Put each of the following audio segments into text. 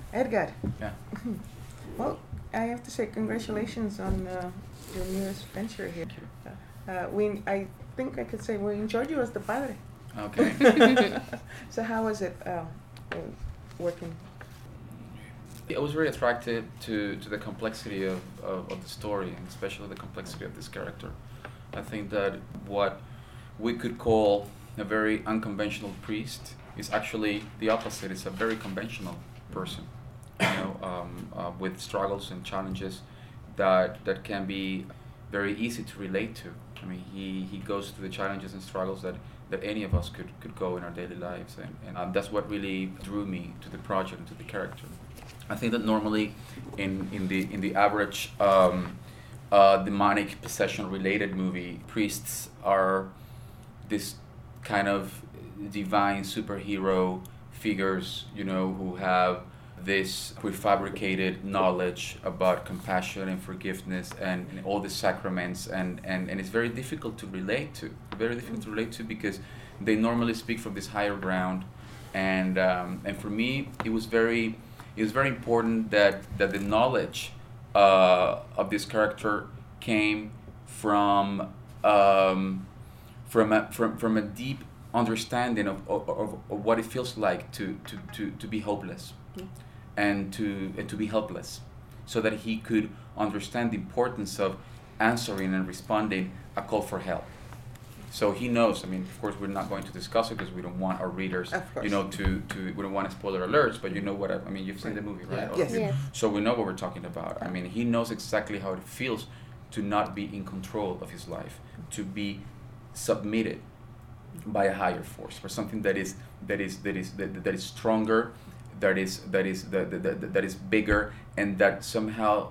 Edgar. Yeah. Well, I have to say congratulations on your newest venture here. Thank you. I think I could say we enjoyed you as the padre. Okay. So how was it working? I was very attracted to the complexity of the story, and especially the complexity of this character. I think that what we could call a very unconventional priest is actually the opposite. It's a very conventional person, with struggles and challenges that can be very easy to relate to. I mean, he goes through the challenges and struggles that any of us could go in our daily lives, and that's what really drew me to the project and to the character. I think that normally in the average demonic possession related movie, priests are this kind of divine superhero figures, who have this prefabricated knowledge about compassion and forgiveness and all the sacraments, and it's very difficult to relate to. Very difficult to relate to because they normally speak from this higher ground, and for me it was very important that the knowledge of this character came from a deep understanding of what it feels like to be hopeless and to be helpless, so that he could understand the importance of answering and responding a call for help. So he knows. I mean, of course, we're not going to discuss it because we don't want our readers, Of course. we don't want spoiler alerts. But you know what? I mean, you've seen the movie, right? Yes. Yes. So we know what we're talking about. I mean, he knows exactly how it feels to not be in control of his life, to be submitted by a higher force, for something that is stronger, that is bigger, and that somehow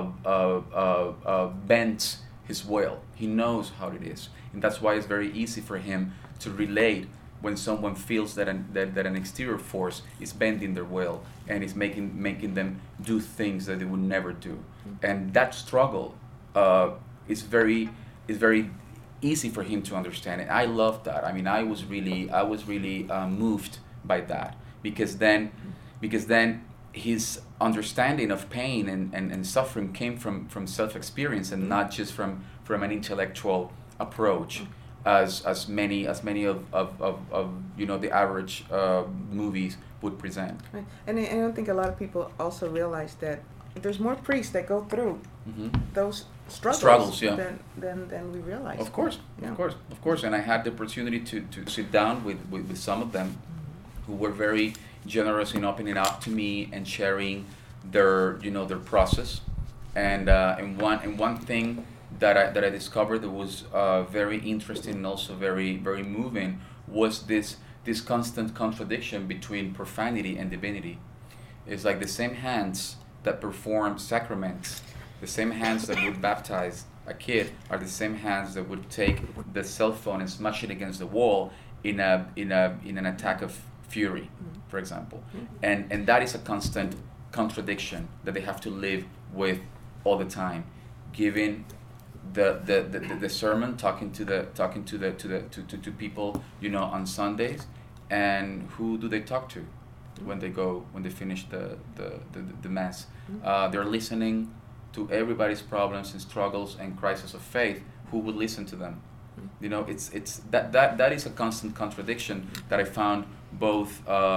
bends his will. He knows how it is, and that's why it's very easy for him to relate when someone feels that an exterior force is bending their will and is making them do things that they would never do, and that struggle is very easy for him to understand. And I love that. I mean, I was really moved by that, because then his understanding of pain and suffering came from self-experience, and not just from an intellectual approach, as many of the average movies would present. Right. And I don't think a lot of people also realize that there's more priests that go through those struggles yeah. than we realize. Of course, Yeah. of course. And I had the opportunity to sit down with some of them, who were very generous in opening up to me and sharing their process. And one thing that I discovered that was very interesting and also very moving was this constant contradiction between profanity and divinity. It's like the same hands that perform sacraments, the same hands that would baptize a kid, are the same hands that would take the cell phone and smash it against the wall in an attack of fury, for example. And that is a constant contradiction that they have to live with all the time, giving the sermon, talking to people, on Sundays, and who do they talk to when they finish the mass? They're listening to everybody's problems and struggles and crisis of faith. Who would listen to them? It's that is a constant contradiction that I found both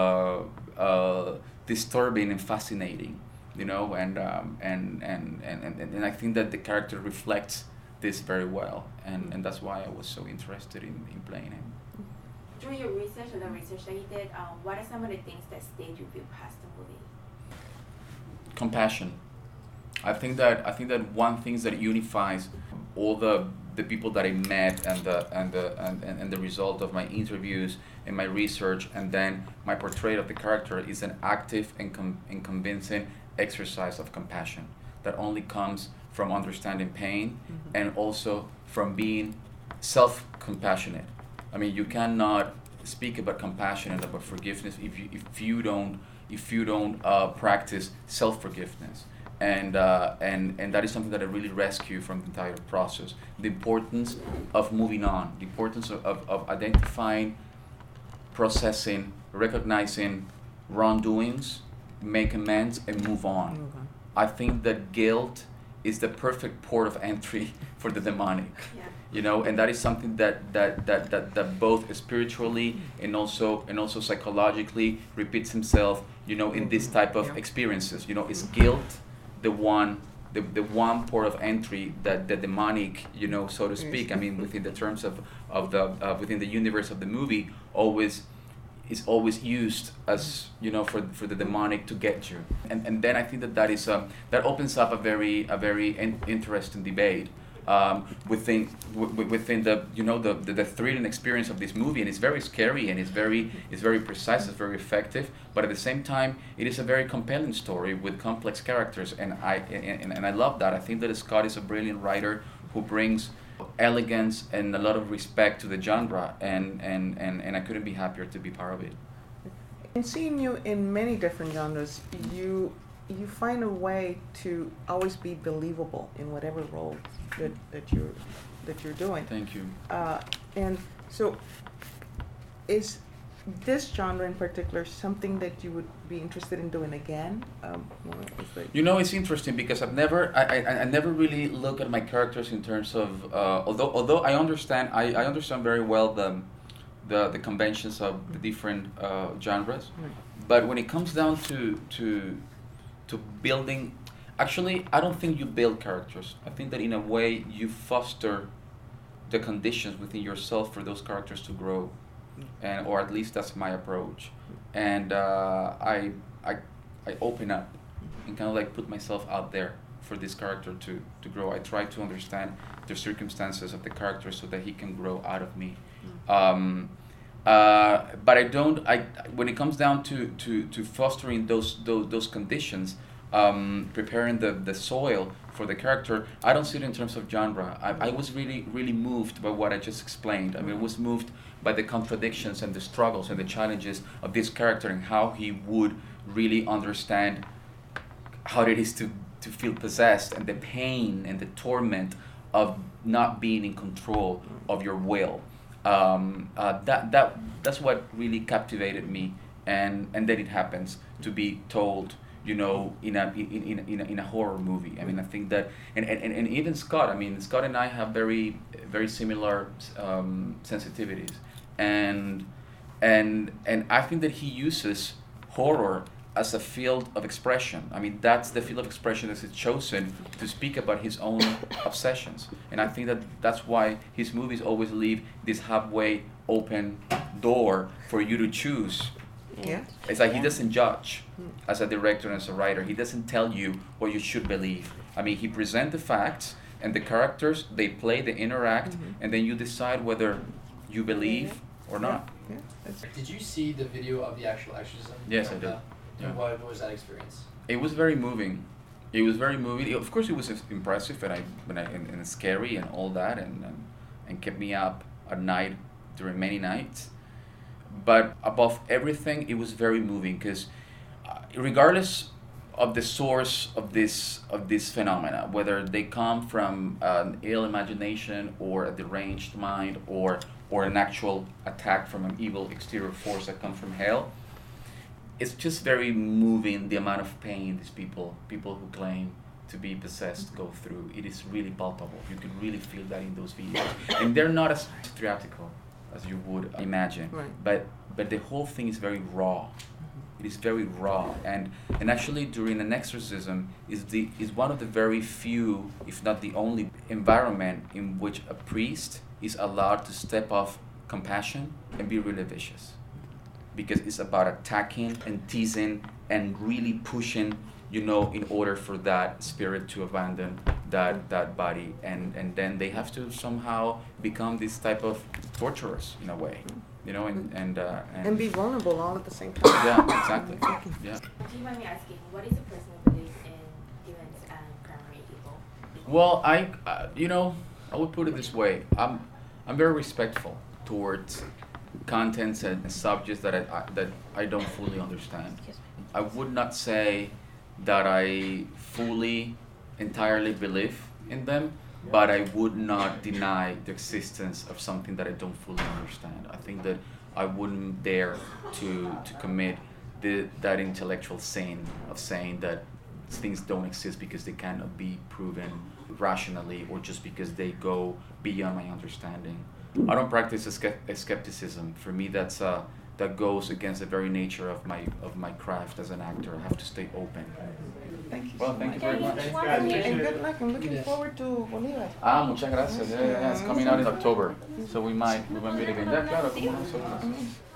disturbing and fascinating. And I think that the character reflects this very well, and that's why I was so interested in playing him. During your research and the research that you did, what are some of the things that stayed with you past the movie? Compassion. I think that one thing that unifies all the people that I met, and the result of my interviews and my research, and then my portrait of the character, is an active and convincing exercise of compassion that only comes from understanding pain, and also from being self-compassionate. I mean, you cannot speak about compassion and about forgiveness if you don't practice self-forgiveness. And that is something that I really rescue from the entire process. The importance of moving on, the importance of identifying, processing, recognizing wrongdoings, make amends, and move on. I think that guilt is the perfect port of entry for the demonic. Yeah. You know, and that is something that both spiritually and also psychologically repeats himself, you know, in this type of experiences. You know, is guilt the one port of entry that the demonic, you know, so to speak, I mean, within the terms of the within the universe of the movie, is always used as, you know, for the demonic to get you. And then I think that is that opens up a very interesting debate within the, you know, the thrilling experience of this movie. And it's very scary, and it's very precise, it's very effective, but at the same time it is a very compelling story with complex characters, and I love that. I think that Scott is a brilliant writer who brings elegance and a lot of respect to the genre, and I couldn't be happier to be part of it. And seeing you in many different genres, you find a way to always be believable in whatever role that you're doing. Thank you. And so, is this genre in particular something that you would be interested in doing again? You know, it's interesting because I never really look at my characters in terms of although I understand very well the conventions of the different genres, but when it comes down to building, actually I don't think you build characters. I think that in a way you foster the conditions within yourself for those characters to grow. And or at least that's my approach, and I open up and kind of like put myself out there for this character to grow. I try to understand the circumstances of the character so that he can grow out of me. But I don't. When it comes down to fostering those conditions, preparing the soil for the character, I don't see it in terms of genre. I was really moved by what I just explained. I mean, I was moved by the contradictions and the struggles and the challenges of this character, and how he would really understand how it is to feel possessed, and the pain and the torment of not being in control of your will. That's what really captivated me, and then it happens to be told, you know, in a horror movie. I mean, I think that, and even Scott. I mean, Scott and I have very similar sensitivities, and I think that he uses horror as a field of expression. I mean, that's the field of expression that he's chosen to speak about his own obsessions, and I think that that's why his movies always leave this halfway open door for you to choose. Yeah. It's like he doesn't judge as a director and as a writer. He doesn't tell you what you should believe. I mean, he presents the facts, and the characters, they play, they interact, and then you decide whether you believe or not. Yeah. Did you see the video of the actual exorcism? Yes, I did. And what was that experience? It was very moving. It was very moving. Of course, it was impressive and scary and all that, and kept me up at night during many nights. But above everything, it was very moving because, regardless of the source of this phenomena, whether they come from an ill imagination or a deranged mind or an actual attack from an evil exterior force that comes from hell, it's just very moving the amount of pain these people who claim to be possessed go through. It is really palpable. You can really feel that in those videos, and they're not as theatrical as you would imagine. Right. But the whole thing is very raw. It is very raw, and actually during an exorcism is one of the very few, if not the only, environment in which a priest is allowed to step off compassion and be really vicious, because it's about attacking and teasing and really pushing, you know, in order for that spirit to abandon that body, and then they have to somehow become this type of torturers in a way, you know, and be vulnerable all at the same time. Yeah, exactly. Yeah. Do you mind me asking, what is your personal belief in demons and paranormal people? Well, I would put it this way. I'm very respectful towards contents and subjects that I don't fully understand. I would not say that I fully, entirely believe in them, but I would not deny the existence of something that I don't fully understand. I think that I wouldn't dare to commit that intellectual sin of saying that things don't exist because they cannot be proven rationally or just because they go beyond my understanding. I don't practice a skepticism. For me, that goes against the very nature of my craft as an actor. I have to stay open. Thank you. Well, so thank you much. very much. Thanks, guys. And Appreciate good it. luck. I'm looking Yeah. forward to Bolivar. Muchas gracias. Yeah, it's coming out in October, so we might meet again. Yeah, claro, cómo no, seguro.